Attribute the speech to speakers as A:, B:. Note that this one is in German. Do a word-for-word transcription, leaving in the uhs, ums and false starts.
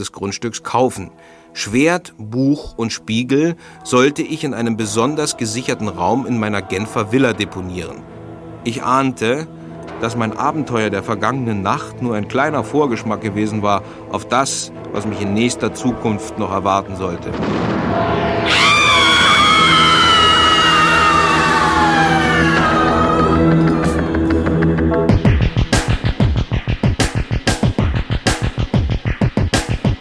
A: des Grundstücks kaufen. Schwert, Buch und Spiegel sollte ich in einem besonders gesicherten Raum in meiner Genfer Villa deponieren. Ich ahnte, dass mein Abenteuer der vergangenen Nacht nur ein kleiner Vorgeschmack gewesen war auf das, was mich in nächster Zukunft noch erwarten sollte.